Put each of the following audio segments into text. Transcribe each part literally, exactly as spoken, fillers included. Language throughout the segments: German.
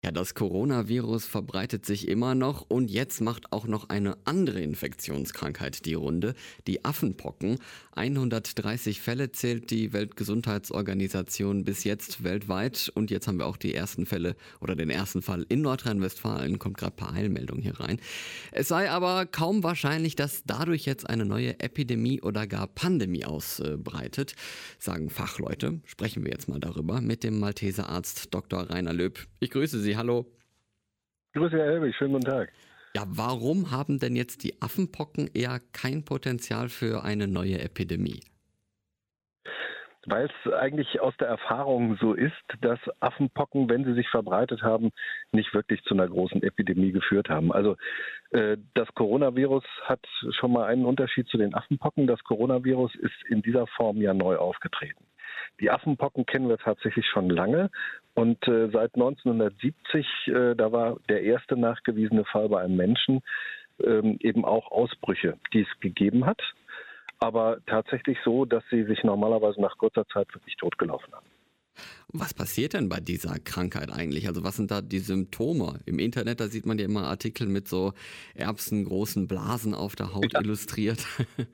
Ja, das Coronavirus verbreitet sich immer noch und jetzt macht auch noch eine andere Infektionskrankheit die Runde, die Affenpocken. hundertdreißig Fälle zählt die Weltgesundheitsorganisation bis jetzt weltweit und jetzt haben wir auch die ersten Fälle oder den ersten Fall in Nordrhein-Westfalen, kommt gerade per Eilmeldung hier rein. Es sei aber kaum wahrscheinlich, dass dadurch jetzt eine neue Epidemie oder gar Pandemie ausbreitet, sagen Fachleute. Sprechen wir jetzt mal darüber mit dem Malteser Arzt Doktor Rainer Löb. Ich grüße Sie. Hallo. Grüße, Herr Helbig, schönen guten Tag. Ja, warum haben denn jetzt die Affenpocken eher kein Potenzial für eine neue Epidemie? Weil es eigentlich aus der Erfahrung so ist, dass Affenpocken, wenn sie sich verbreitet haben, nicht wirklich zu einer großen Epidemie geführt haben. Also äh, das Coronavirus hat schon mal einen Unterschied zu den Affenpocken. Das Coronavirus ist in dieser Form ja neu aufgetreten. Die Affenpocken kennen wir tatsächlich schon lange und äh, seit neunzehnhundertsiebzig, äh, da war der erste nachgewiesene Fall bei einem Menschen, ähm, eben auch Ausbrüche, die es gegeben hat, aber tatsächlich so, dass sie sich normalerweise nach kurzer Zeit wirklich totgelaufen haben. Was passiert denn bei dieser Krankheit eigentlich? Also was sind da die Symptome? Im Internet, da sieht man ja immer Artikel mit so erbsengroßen Blasen auf der Haut Ja. illustriert.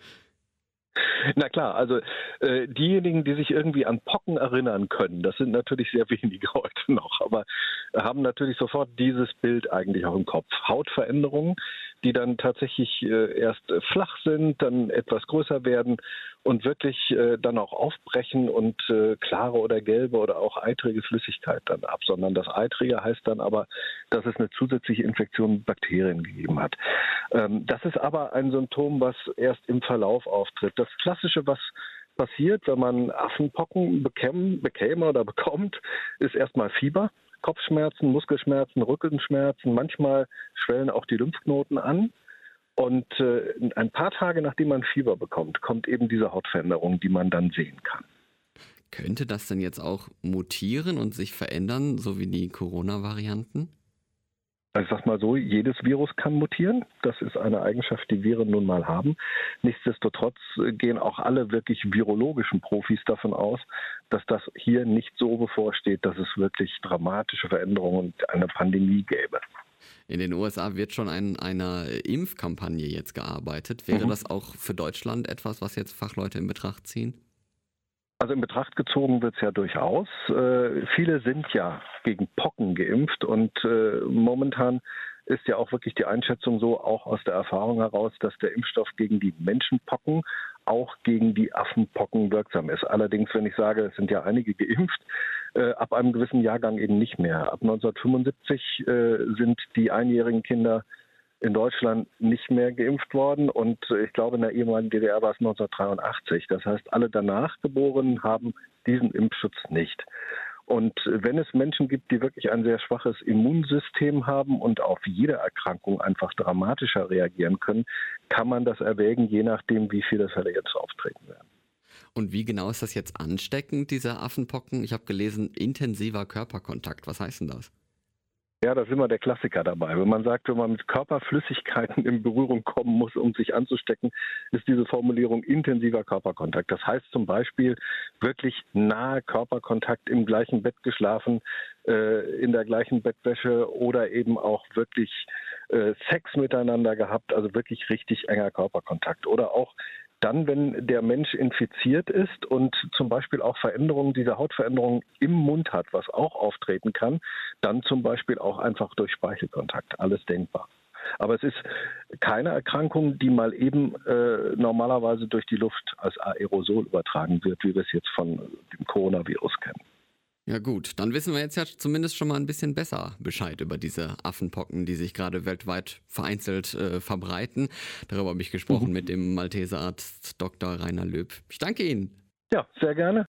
Na klar, also äh, diejenigen, die sich irgendwie an Pocken erinnern können, das sind natürlich sehr wenige heute noch, aber haben natürlich sofort dieses Bild eigentlich auch im Kopf. Hautveränderungen, die dann tatsächlich äh, erst äh, flach sind, dann etwas größer werden und wirklich äh, dann auch aufbrechen und äh, klare oder gelbe oder auch eitrige Flüssigkeit dann absondern. Das Eitrige heißt dann aber, dass es eine zusätzliche Infektion mit Bakterien gegeben hat. Ähm, das ist aber ein Symptom, was erst im Verlauf auftritt. Das Klassische, was passiert, wenn man Affenpocken bekäme, bekäme oder bekommt, ist erstmal Fieber, Kopfschmerzen, Muskelschmerzen, Rückenschmerzen. Manchmal schwellen auch die Lymphknoten an. Und äh, ein paar Tage nachdem man Fieber bekommt, kommt eben diese Hautveränderung, die man dann sehen kann. Könnte das denn jetzt auch mutieren und sich verändern, so wie die Corona-Varianten? Also ich sag mal so, jedes Virus kann mutieren. Das ist eine Eigenschaft, die Viren nun mal haben. Nichtsdestotrotz gehen auch alle wirklich virologischen Profis davon aus, dass das hier nicht so bevorsteht, dass es wirklich dramatische Veränderungen und eine Pandemie gäbe. In den U S A wird schon an einer Impfkampagne jetzt gearbeitet. Wäre Mhm. das auch für Deutschland etwas, was jetzt Fachleute in Betracht ziehen? Also in Betracht gezogen wird es ja durchaus. Äh, viele sind ja gegen Pocken geimpft und äh, momentan ist ja auch wirklich die Einschätzung so, auch aus der Erfahrung heraus, dass der Impfstoff gegen die Menschenpocken auch gegen die Affenpocken wirksam ist. Allerdings, wenn ich sage, es sind ja einige geimpft, äh, ab einem gewissen Jahrgang eben nicht mehr. Ab neunzehnhundertfünfundsiebzig äh, sind die einjährigen Kinder in Deutschland nicht mehr geimpft worden und äh, ich glaube, in der ehemaligen D D R war es neunzehnhundertdreiundachtzig. Das heißt, alle danach Geborenen haben diesen Impfschutz nicht. Und äh, wenn es Menschen gibt, die wirklich ein sehr schwaches Immunsystem haben und auf jede Erkrankung einfach dramatischer reagieren können, kann man das erwägen, je nachdem, wie viele Fälle jetzt auftreten werden. Und wie genau ist das jetzt ansteckend, diese Affenpocken? Ich habe gelesen, intensiver Körperkontakt. Was heißt denn das? Ja, das ist immer der Klassiker dabei. Wenn man sagt, wenn man mit Körperflüssigkeiten in Berührung kommen muss, um sich anzustecken, ist diese Formulierung intensiver Körperkontakt. Das heißt zum Beispiel wirklich nahe Körperkontakt, im gleichen Bett geschlafen, äh, in der gleichen Bettwäsche oder eben auch wirklich äh, Sex miteinander gehabt, also wirklich richtig enger Körperkontakt. Oder auch dann, wenn der Mensch infiziert ist und zum Beispiel auch Veränderungen, diese Hautveränderungen im Mund hat, was auch auftreten kann, dann zum Beispiel auch einfach durch Speichelkontakt. Alles denkbar. Aber es ist keine Erkrankung, die mal eben äh, normalerweise durch die Luft als Aerosol übertragen wird, wie wir es jetzt von dem Coronavirus kennen. Ja gut, dann wissen wir jetzt ja zumindest schon mal ein bisschen besser Bescheid über diese Affenpocken, die sich gerade weltweit vereinzelt äh, verbreiten. Darüber habe ich gesprochen Mhm. mit dem Malteser Arzt Doktor Rainer Löb. Ich danke Ihnen. Ja, sehr gerne.